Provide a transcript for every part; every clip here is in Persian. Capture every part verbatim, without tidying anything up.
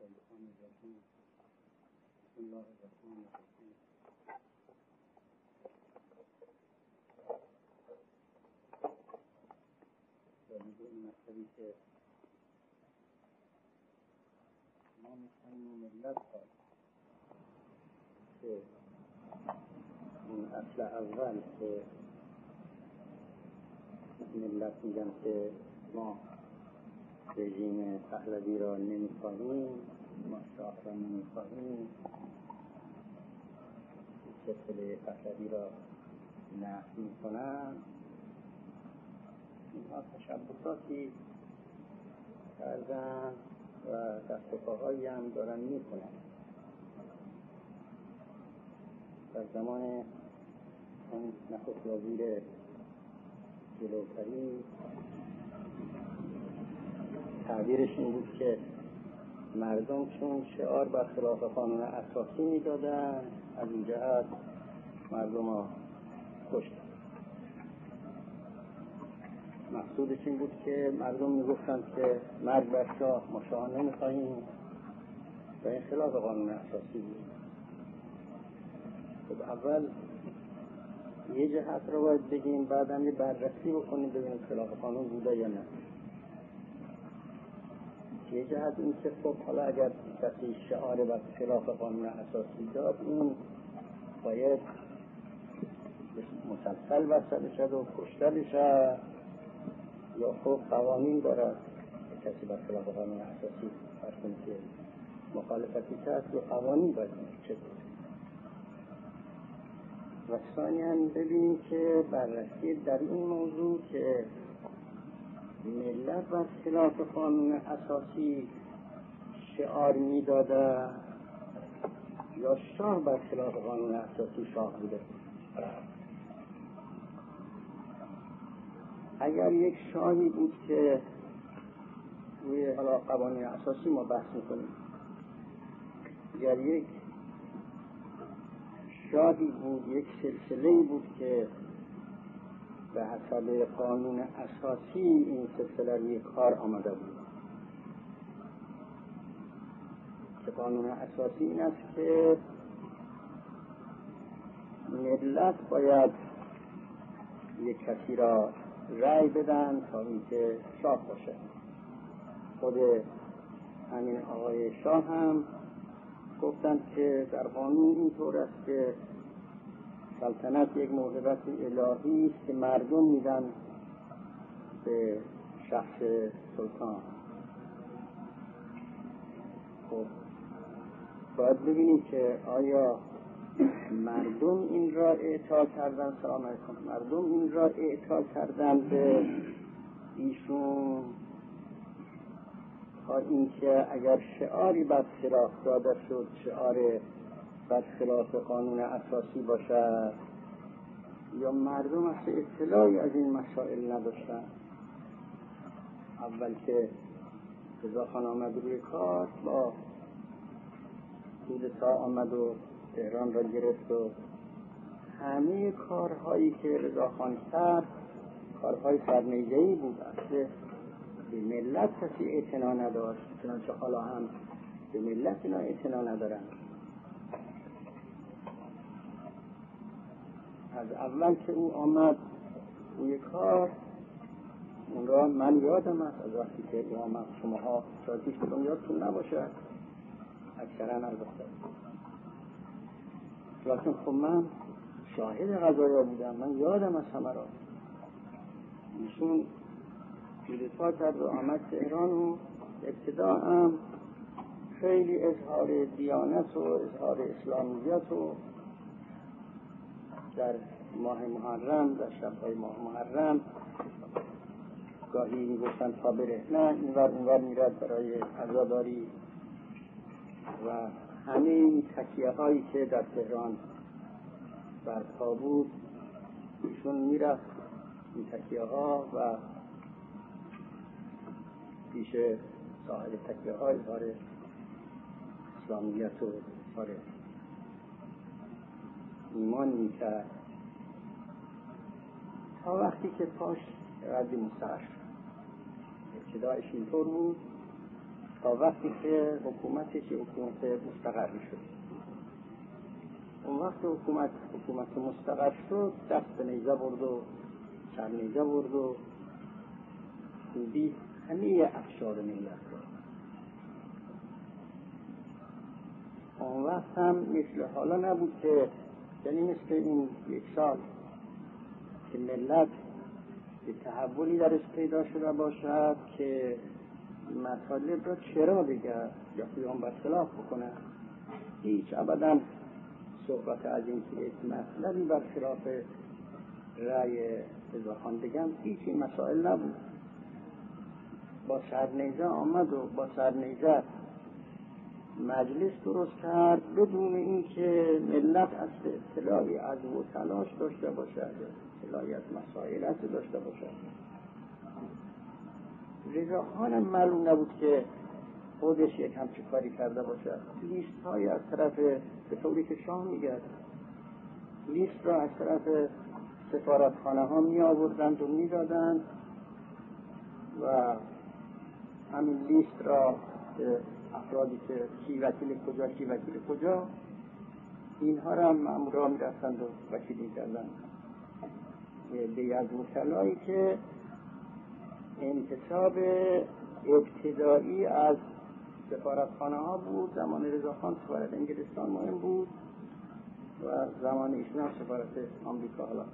الشیطان الرجیم. بسم الله الرحمن الرحیم. در مورد این مطلبی که ما می‌خوایم ملت ها که این اصل اول که ملت میگن که ما رژیم پهلوی را نمی‌خواهیم، ما شاه را نمی‌خواهیم، سلسله پهلوی را نفی می‌کنند. اینها تشبساتی کردن و دست و پاهایی هم دارن می‌کنن. در زمان اون نخست وزیر جلوتری تعبیرش این بود که مردم چون شعار برخلاف قانون اساسی میدادن، از این جهت مردم ها کشتن. مقصودش این بود که مردم میگفتن که مرگ بر شاه، ما شاه نمیخواهیم و این خلاف قانون اساسی بود. خب اول یه جهت رو باید بگیم، بعد هم یه بررسی بکنیم ببینیم خلاف قانون بوده یا نه. یه جهت این که خب حالا اگر کسی شعار بر خلاف قانون اساسی داد، این باید مسلسل بسته بشد و کشته بشد، یا خب قوانین دارد کسی بر خلاف قانون اساسی فرسون که مخالفتی کرد و قوانین باید چه بود. و ثانیاً ببینیم که بررسی در این موضوع که ملت بر خلاف قانون اساسی شعار میداده یا شاه بر خلاف قانون اساسی شاه بوده. اگر یک شاهی بود که روی حالا قوانین اساسی ما بحث میکنیم، اگر یک شاهی بود، یک سلسله‌ای بود که به حسب قانون اساسی این سلسله روی کار آمده بود، که قانون اساسی این است که ملت باید یک کسی را رأی بدن تا اینکه شاه باشه. خود همین آقای شاه هم گفتند که در قانون اینطور است که سلطنت یک موهبت الهی است که مردم میدن به شخص سلطان. خب باید ببینیم که آیا مردم این را اعطا کردن، سلام علیکم، مردم این را اعطا کردن به ایشون تا اینکه اگر شعاری برخلاف داده شد، شعار برخلاف قانون اساسی باشد، یا مردم اصلا اطلاعی از این مسائل نداشتن. اول که رضاخان آمد روی کار، با کودتا آمد و تهران را گرفت و همه کارهایی که رضاخان کرد کارهای سرنیجه‌ای بود، اصلا به ملت کسی اعتنا نداشت، چنانچه حالا هم به ملت اینا اعتنا ندارن. از اول که او آمد روی کار، اون را من یادم است، از وقتی که او آمد، شماها شاید پیش کدوم یادتون نباشه، اکثرا البته، لیکن خب من شاهد قضایا بودم، من یادم از همه را. ایشون کودتا کرد و آمد تهران و ابتدا هم خیلی اظهار دیانت و اظهار اسلامیت و در ماه محرم، در شب‌های ماه محرم گاهی میگفتن تا بره، نه اینور اونور میرد برای عزاداری و همه این تکیه هایی که در تهران برپا بود ایشون میرفت این تکیه ها و پیش صاحب تکیه ها اظهار اسلامیت و اظهار ایمان میکرد تا وقتی که پاش ردی مستعر شد. ابتدایش اینطور بود تا وقتی که حکومتش حکومت مستقر شد. اون وقت حکومت حکومت مستقر شد، دست نیزه برد و سر نیزه برد و خوبی همه افشار ملت کرد. اون وقت هم مثل حالا نبود که یعنی مثل این یک سال که ملت به تحولی درش پیدا شده باشد که مطالب را چرا بگه یا قیام بر خلاف بکنه. هیچ ابدا صحبت از این که یک مطلبی بر خلاف رأی رضاخان بگم هیچ این مسائل نبود. با سرنیزه آمد و با سرنیزه مجلس درست کرد بدون اینکه ملت از اطلاعی از و تلاش داشته باشد، اطلاعی از مسائل از داشته باشد. رضاخان هم معلوم نبود که خودش یک همچه کاری کرده باشد. لیست های از طرف به طوری که شاه میگرد لیست را از طرف سفارتخانه ها می آوردند و می دادند و همین لیست را به افرادی که کی وکیل کجا کی وکیل کجا اینها را هم مامورا می رفتند و وکیلی کردند. به از وکلایی که انتصاب ابتدایی از سفارتخانه ها بود. زمان رضاخان سفارت انگلستان مهم بود و زمان ایشون هم سفارت آمریکا. حالا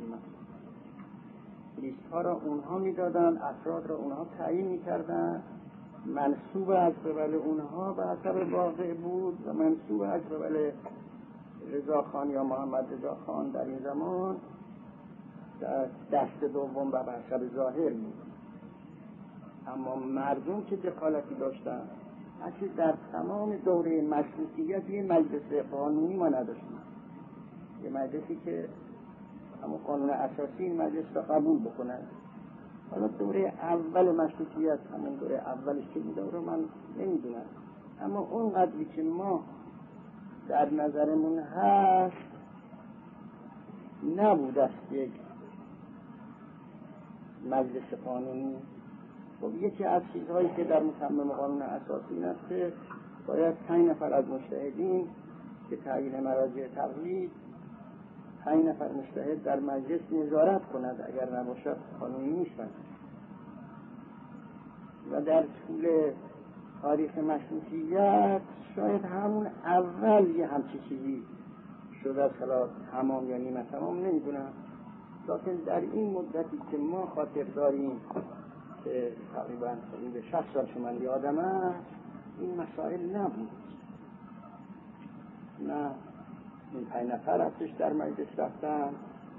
لیست ها را اونها می دادن، افراد را اونها تعیین می کردن، منصوب از قبل اونها به حسب واقع بود و منصوب از قبل رضاخان یا محمد رضاخان در این زمان در دست دوم و به حسب ظاهر بود. اما مردم که دخالتی داشتن اصلا در تمام دوره مشروطیت یه مجلس قانونی ما نداشتیم، یه مجلسی که همون قانون اساسی این مجلس را قبول بکنن. حالا دوره اول مشروطیت همون دوره اولش که بوده رو من نمیدونم، اما اون قدری که ما در نظرمون هست نبود است یک مجلس قانونی. خب یکی از چیزهایی که در متمم قانون اساسی این است که باید پنج نفر از مجتهدین که تعیین مراجع تقلید پنج نفر مجتهد در مجلس نظارت کند، اگر نباشد قانونی نیستند. و در طول تاریخ مشروطیت شاید همون اول یه همچی چیزی شده است، حالا تمام یا نیمه تمام نمیدونم، لیکن در این مدتی که ما خاطر داریم که تقریبا حدود شصت سال شما یادم است این مسائل نبود. نه این پنج نفر ازش در مجلس رفتن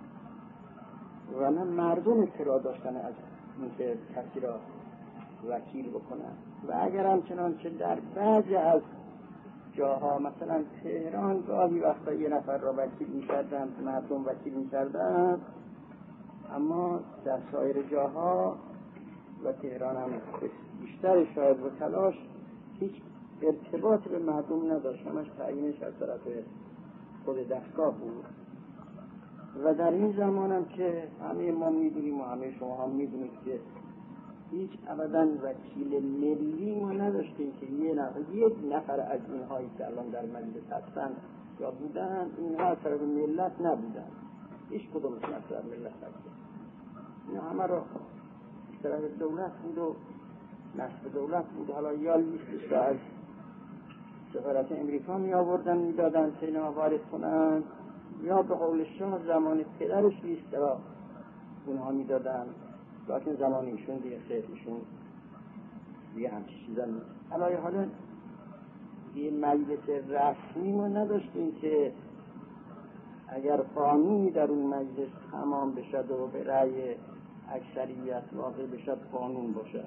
و نه مردم اطلاع داشتن از اینکه کسی را وکیل بکنن. و اگر همچنان که در بعضی از جاها مثلا تهران گاهی وقتا یه نفر را وکیل می‌کردن، مردم وکیل می‌کردن، اما در سایر جاها و تهران هم بیشتر شاید و تلاش هیچ ارتباط به مردم نداشت، همش تعیینش از طرف خود دستگاه بود. و در این زمان هم که همه ما میدونیم و همه شما هم میدونید که هیچ ابدا وکیل ملی ما نداشتیم که یه نفر یک نفر از اینهایی که الان در مجلس هستن یا بودن اینها از طرف ملت نبودن، هیچ کدوم از طرف ملت نبودن، اینا همه را از طرف دولت بود و نصب دولت بود. حالا یا لیستش را از سفارت امریکا می آوردن می دادن که اینا وارد کنن، یا به قول شاه زمان پدرش لیست را اونها می دادن، لیکن زمان ایشون دیگه خیلی ایشون دیگه همچی چیزا نیست. حالا حالا یه مجلس رسمی ما نداشتیم که اگر قانونی در اون مجلس تمام بشد و به رأی اکثریت واقع بشد قانون باشد.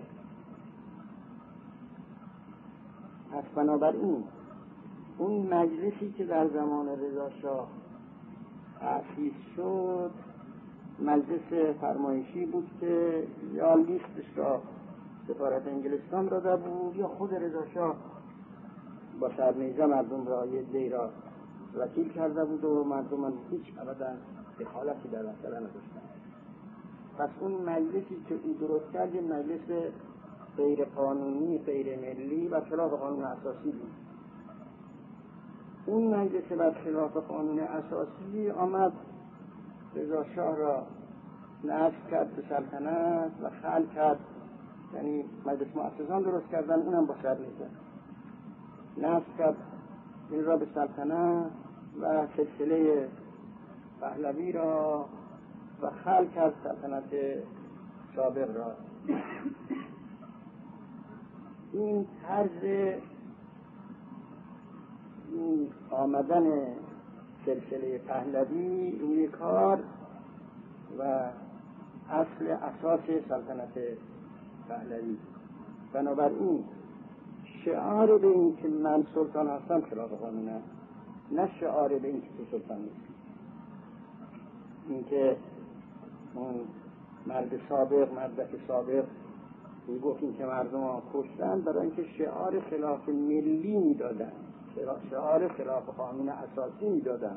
پس بنابراین اون مجلسی که در زمان رضا شاه تأسیس شد مجلس فرمایشی بود که یا لیستش را سفارت انگلستان داده بود یا خود رضا شاه با سرنیزه مردم را یه دی را وکیل کرده بود و مردم هم هیچ ابدا دخالتی در مسئله نداشتن. پس اون مجلسی که او درست کرد یه مجلس غیر قانونی، غیر ملی و خلاف قانون اساسی بود. این مجلس بر خلاف قانون اساسی آمد رضا شاه را نصب کرد به سلطنت و خلع کرد، یعنی مجلس مؤسسان درست کردن، اونم با شرط نیست نصب کرد این را به سلطنت و سلسله پهلوی را و خلع کرد سلطنت سابق را. این طرز این آمدن سلسله پهلوی این کار و اصل اساس سلطنت پهلوی. بنابراین شعار به این که من سلطان هستم خلاف قانون است، نه شعار به این که تو سلطان نیست. این که اون مرد سابق، مردک سابق میگفت این که مردم ها کشتن برای اینکه شعار خلاف ملی میدادن، شعار خلاف قانون اساسی میدادن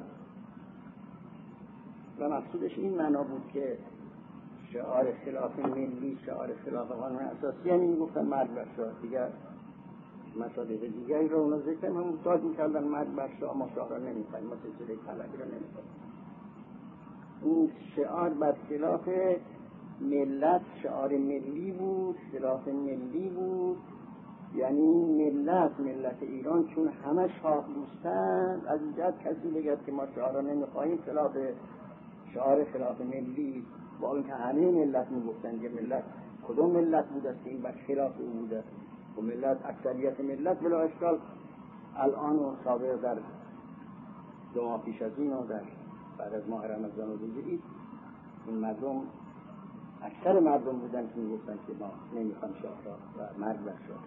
و مقصودش این معنا بود که شعار خلاف ملی، شعار خلاف قانون اساسی، یعنی میگفتن مرد بر شاه. دیگر مصادیق دیگری رو اونا ذکر هم داد میکردن مرد بر شاه، ما شاه را نمیخوایم، ما سلسله پهلوی را نمیخوایم. این شعار بر خلاف ملت شعار ملی بود، خلاف ملی بود، یعنی ملت ملت ایران چون همه شاه دوستن، از اینجا کسی بگد که ما شاه را نمیخوایم خلاف شعار خلاف ملی، با اینکه همه ملت میگفتن که ملت کدوم ملت بود است که این بر خلاف او بوده و ملت اکثریت ملت بلا اشکال الان و سابق در دو ماه پیش از این و در بعد از ماه رمضان و روزه عید این مردم اکثر مردم بودن که میگفتن که ما نمیخوام شاه را و مرگ بر شاه.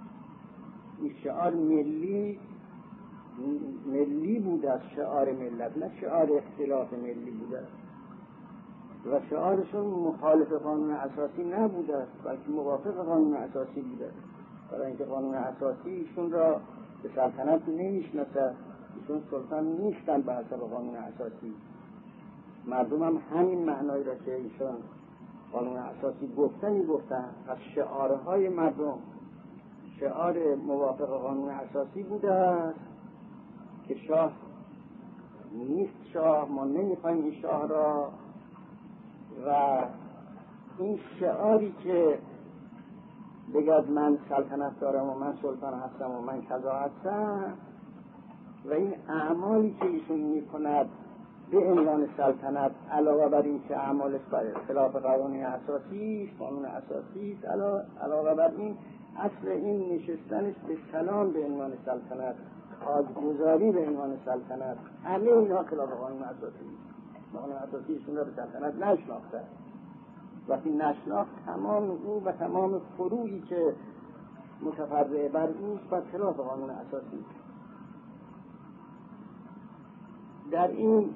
این شعار ملی ملی بوده از شعار ملت، نه شعار اختلاف ملی بوده و شعارشون مخالف قانون اساسی نبوده بلکه موافق قانون اساسی بوده، برای اینکه قانون اساسی ایشون را به سلطنت نمیشناسه، ایشون سلطان نیستن به حسب قانون اساسی. مردم هم همین معنایی را که ایشون قانون اساسی گفتن میگفتن. از شعارهای مردم شعار موافق قانون اساسی بوده است که شاه نیست، شاه ما نمیخوایم این شاه را، و این شعاری که بگد من سلطنت دارم و من سلطان هستم و من کذا هستم و این اعمالی که ایشون میکند به عنوان سلطنت علاوه بر این که اعمالش بر خلاف قانون اساسی قانون اساسی علاوه بر این اصل این نشستنش به سلام به عنوان سلطنت، تاجگذاری به عنوان سلطنت، همه اینها خلاف قانون اساسی. قانون اساسی ایشون را به سلطنت نشناخته. وقتی نشناخت تمام او و تمام فروعی که متفرع بر اوست بر خلاف قانون اساسی. در این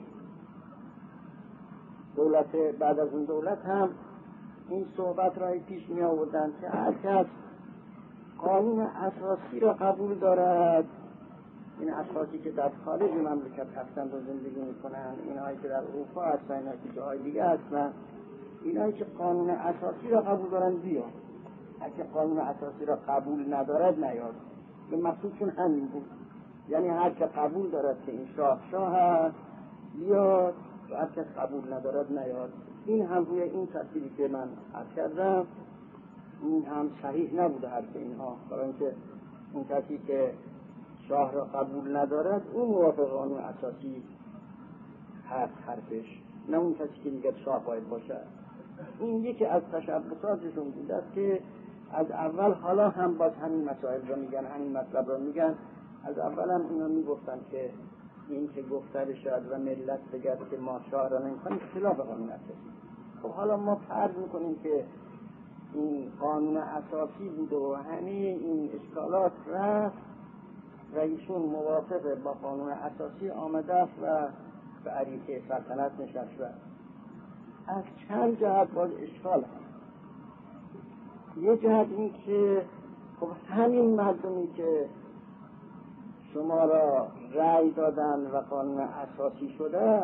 دولت بعد از اون دولت هم این صحبت را پیش می آوردن که هر کس قانون اساسی را قبول دارد، این اشخاصی که در خارج مملکت هستند و زندگی میکنند، اینهایی که در اروپا هستند، اینهایی که جاهای دیگه هستند، اینهایی که قانون اساسی را قبول دارند بیاد، اگه قانون اساسی را قبول ندارد نیاد. به مقصودشون همین بود، یعنی هر که قبول دارد که این شاه شاه هست بیاد و هر کس قبول ندارد نیاد. این هم روی این ترتیبی که من عرض کردم این هم صحیح نبوده حرف اینها، برای اینکه اون کسی که شاه را قبول ندارد اون موافق قانون اساسی هست حرفش، نه اون کسی که میگه شاه باید باشه. این یکی از تشبساتشون بوده است که از اول، حالا هم باز همین مسائل را میگن، همین مطلب را میگن. از اول هم اینا میگفتن که این که گفته بشد و ملت بگد که ما شاه را نمیخوایم خلاف قانون اساسی. خب حالا ما فرض میکنیم که این قانون اساسی بوده و همه این اشکالات رفت و ایشون موافق با قانون اساسی آمده است و به عریصه سلطنت نشسته. از چند جهت باز اشکال هست. یه جهت این که خب همین مردمی که شما را رأی دادن و قانون اساسی شده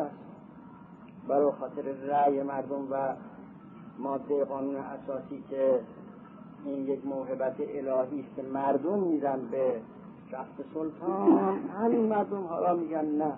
برای خاطر رأی مردم و ماده قانون اساسی که این یک موهبت الهی است که مردم میدن به شخص سلطان، همین مردم حالا میگن نه.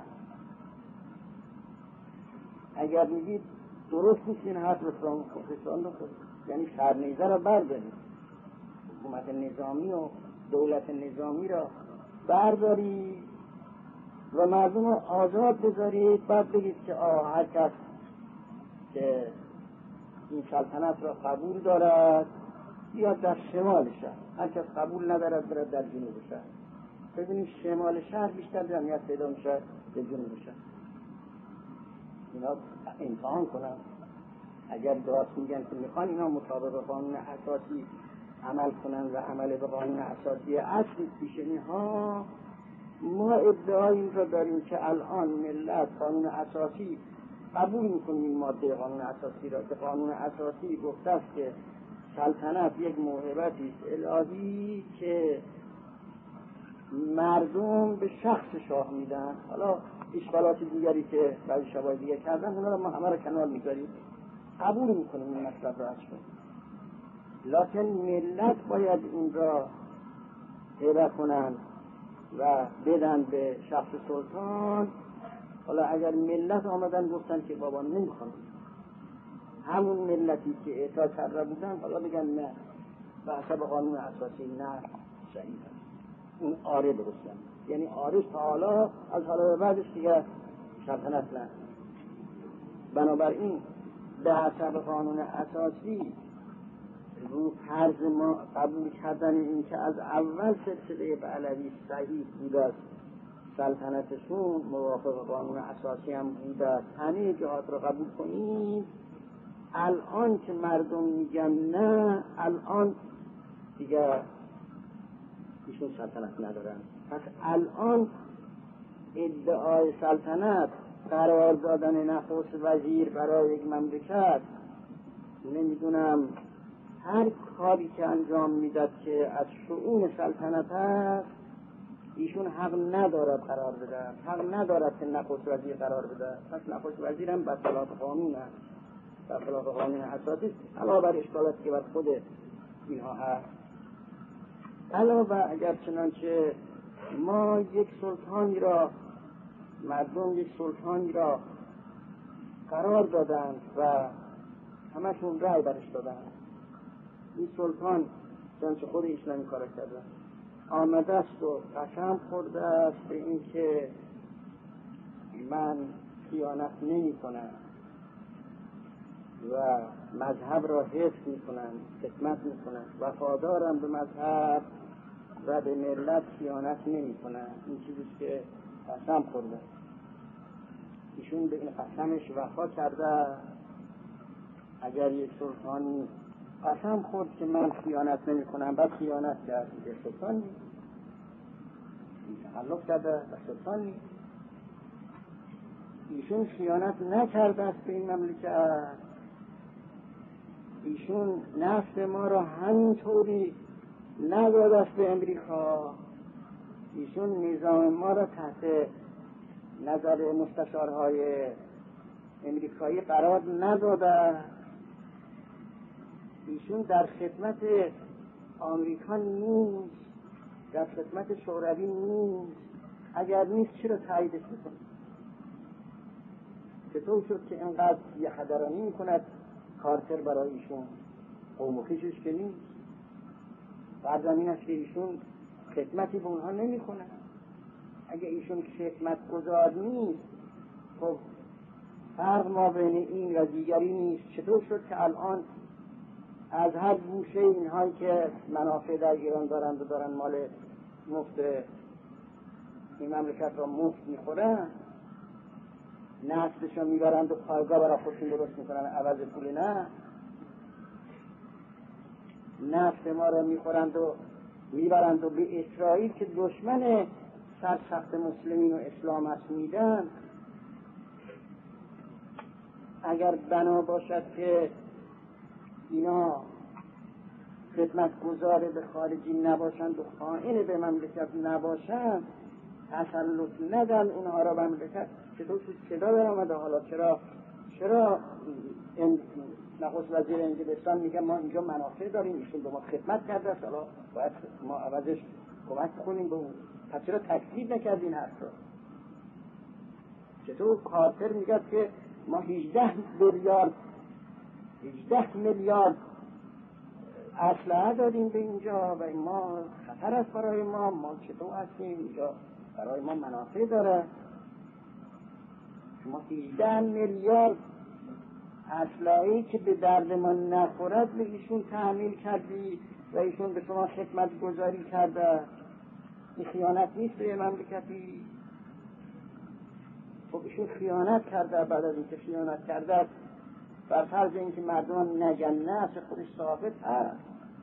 اگر میگید درست نیست این حرف رسان رو خود، یعنی سرنیزه را بردارید، حکومت نظامی و دولت نظامی را بردارید و مردم رو آزاد بذارید، بعد بگید که آه هر کس که این سلطنت را قبول دارد یا در شمال شهر، هر کس قبول ندارد برد در جنوب شهر. ببینیم شمال شهر بیشتر جمعیت پیدا میشه به جنوب شهر. اینا امتحان کنن، اگر درست میگن که میخوان اینا مطابق قانون اساسی عمل کنن و عمل به قانون اساسی اصلی پیشنی ها، ما ادعای این را داریم که الان ملت قانون اساسی قبول میکنیم این ماده قانون اساسی را که قانون اساسی گفته است که سلطنت یک موهبتی است الهی که مردم به شخص شاه میدن. حالا اشکالات دیگری که بعضی شبای دیگه کردن اونا رو ما همه رو کنار میذاریم، قبول میکنیم این مطلب را ازشون، لکن ملت باید این را هبه کنن و بدن به شخص سلطان. حالا اگر ملت آمدن گفتن که بابا نمیخوام، همون ملتی که اعطا کرده بودن حالا بگن نه به حسب قانون اساسی نه صحیح است، اون آره درستن، یعنی آره تا حالا، از حالا به بعدش دیگه سلطنت نه. بنابراین به حسب قانون اساسی رو فرض ما قبول کردن این که از اول سلسله پهلوی صحیح بود است، سلطنتشون موافق قانون اساسی هم بود است، همه جهات رو قبول کنید. الان که مردم میگن نه، الان دیگه ایشون سلطنت ندارن. پس الان ادعای سلطنت، قرار دادن نخست وزیر برای یک مملکت، نمیدونم هر کاری که انجام میداد که از شؤون سلطنت هست، ایشون حق ندارد قرار بده، حق ندارد که نخست وزیر قرار بده. پس نخست وزیر هم بر خلاف قانون است، بر خلاف قانون اساسی، علاوه بر اشکالاتی که بر خود اینها هست. علاوه اگر چنانچه ما یک سلطانی را، مردم یک سلطانی را قرار دادند و همشون رأی برش دادند، این سلطان چنانچه خود ایشون کار کرده آمده است و قسم خورده است به این که من خیانت نمی کنم و مذهب را حفظ می کنم، خدمت می کنم، وفادارم به مذهب و به ملت، خیانت نمی کنم. این چیزیست که قسم خورده. ایشون به این قسمش وفا کرده. اگر یک سلطانی قسم خورد که من خیانت نمی کنم، بعد خیانت کرد، یک سلطان نیست، این تخلف کرده و سلطان نیست. ایشون خیانت نکرده است به این مملکت، ایشون نفت ما را همینطوری نداده است به امریکا، ایشون نظام ما را تحت نظر مستشارهای امریکایی قرار نداده، ایشون در خدمت آمریکا نیست، در خدمت شوروی نیست. اگر نیست چرا تاییدش میکنه؟ چطور شد که اینقدر یه خدرانی میکند کارتر برای ایشون؟ قوم و خویشش که نیست، بعد این است که ایشون خدمتی به اونها نمیکنه. اگه ایشون خدمت گذار نیست، خب فرق ما بین این و دیگری نیست. چطور شد که الان از هر گوشه اینهایی که منافع در ایران دارند و دارن مال مفت این مملکت را مفت میخورن، نفتشون میبرند و پایگاه برای خودشون درست میکنن عوض پول نه، نفت ما را میخورند و میبرند و به اسرائیل که دشمن سرسخت مسلمین و اسلام است میدن. اگر بنا باشد که اینا خدمت گزار به خارجی نباشند و خائن به مملکت نباشند، تسلط ندن اونها را به مملکت، چطور صدا در آمده؟ حالا چرا چرا این نخست وزیر انگلستان میگه ما اینجا منافع داریم، ایشون به ما خدمت کرده است، حالا باید ما عوضش کمک کنیم به اون. پس چرا تکذیب نکرد این حرف رو؟ چطور کارتر میگه که ما هجده میلیارد هجده میلیارد اسلحه داریم به اینجا و ما خطر است برای ما، ما چطور هستیم اینجا برای ما منافع داره، شما هجده میلیارد اسلحه‌ای که به درد ما نخورد به ایشون تحمیل کردی و ایشون به شما خدمت گذاری کرده. این خیانت نیست به مملکتی؟ خب ایشون خیانت کرده، بعد از اینکه خیانت کرده بر فرض اینکه مردم نگن نه از خودش ثابت هست.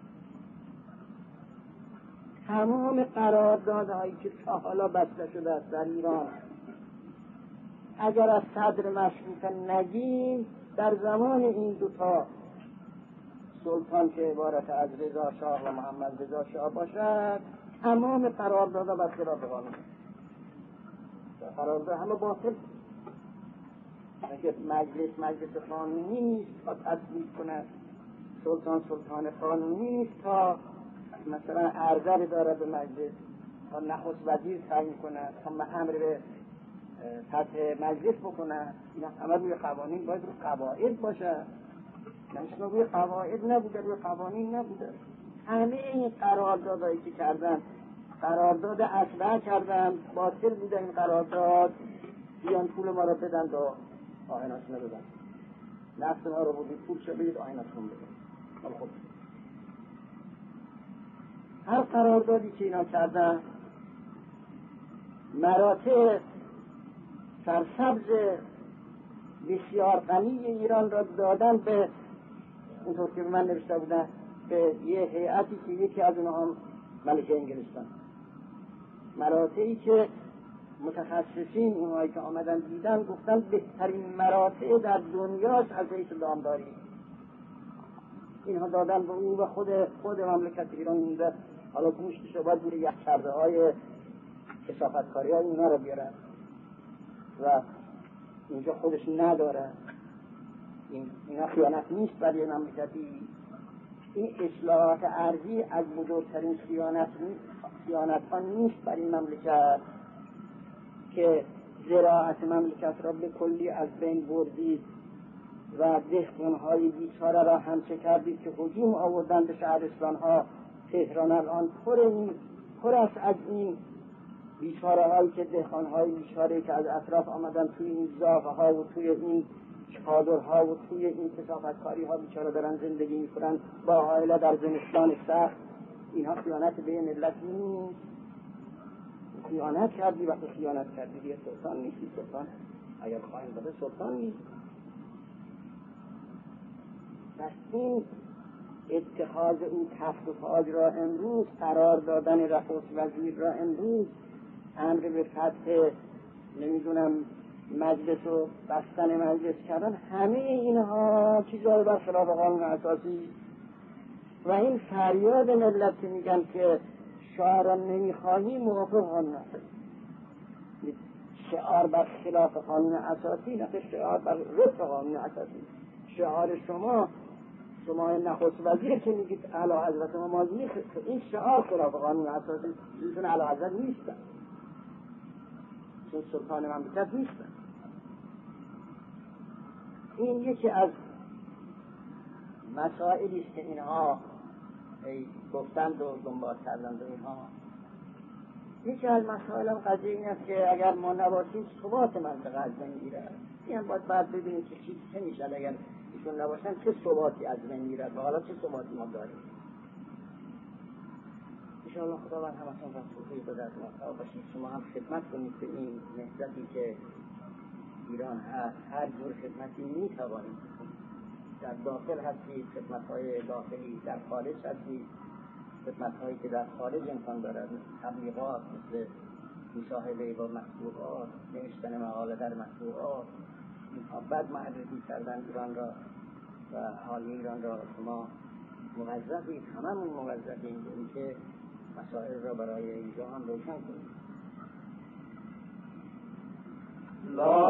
تمام قراردادهایی که تا حالا بسته شده است در ایران، اگر از صدر مشروطه نگیم، در زمان این دوتا سلطان که عبارت از رضا شاه و محمد رضا شاه باشد، تمام قراردادها بر خلاف قانون، قرارداد همه باطل. اگر مجلس مجلس قانونی نیست تا تصویب کنه، سلطان سلطان قانونی نیست تا مثلا عرضه داره به مجلس، تا نخست وزیر تعیین کنه، تا امر به سطح مجلس بکنه. اینا همه روی قوانین باید روی قواعد باشه، نمیشه روی قواعد نبوده، روی قوانین نبوده. همه این قراردادهایی که کردن قرارداد اسلحه کردن، باطل بوده این قرارداد. بیان پول ما رو بدن و آیناشون رو بدن، نفس ما رو بودید پول شو بدید آیناشون بدن. خب هر قراردادی که اینا کردن مراتع سرسبز بسیار غنی ایران را دادن به، اونطور که به من نوشته بودن، به یه هیئتی که یکی از اونها هم ملکه انگلستان، مراتعی که متخصصین اونهایی که آمدن دیدن گفتن بهترین مراتع در دنیاست از حیث دامداری. اینها دادن به اون و خود خود مملکت ایران مونده. حالا گوشتش رو باید بوده یک کرده های کثافتکاری های اینا رو بیارن و اینجا خودش نداره. این اینا خیانت نیست برای مملکتی. این اصلاحات ارضی از بزرگترین خیانت خیانت ها نیست برای مملکت که زراعت مملکت را به کلی از بین بردید و دهقان‌های بیچاره را همچه کردید که هجوم آوردن به شهرستان‌ها. تهران الان پر این پر است از این بیچاره هایی که دهقان‌های بیچاره که از اطراف آمدن توی این زاغه ها و توی این چادرها و توی این کثافتکاری ها بیچاره دارن زندگی میکنن با عائله در زمستان سخت. اینها خیانت به ملت نیست؟ خیانت کردی، وقتی خیانت کردی دیگه سلطان نیستی. سلطان اگر خواهیم بده سلطان نیست. پس این اتخاذ اون تخت و تاج را امروز، قرار دادن نخست وزیر را امروز، امر به فتح نمیدونم مجلس و بستن مجلس کردن، همه اینها چیزهای بر خلاف قانون اساسی. و این فریاد ملت که میگن که شعار را نمیخواهی موافق قانون اساسی، شعار بر خلاف قانون اساسی، نه شعار بر رفع قانون اساسی. شعار شما شما نخست وزیر که میگید اعلی حضرت ما نیست، این شعار خلاف قانون اساسی. ایشون اعلی حضرت نیستن، چون سلطان مملکت نیستن. این یکی از مسائلی است که اینها گفتند و دنبال کردند و اینها. یکی از مسائل هم قضیه این است که اگر ما نباشیم ثبات منطقه از بین میره. این باید بعد ببینیم که چی چه میشه اگر ایشون نباشن، چه ثباتی از بین میره و حالا چه ثباتی ما داریم. انشاءالله خداوند همتون را توفیق بده از موفق باشید. شما هم خدمت کنید به این نهضتی که ایران هست. هر جور خدمتی میتوانید در داخل هستید، خدمت‌های داخلی، در خارج هستید، خدمت‌هایی که در خارج امکان دارد، مثل تبلیغات، مثل مصاحبه با مطبوعات، نوشتن مقاله در مطبوعات، اینها بد معرفی کردن ایران را و حال ایران را. شما موظفید، هممون موظفیم اینکه مسائل را برای اینجا هم روشن کنید.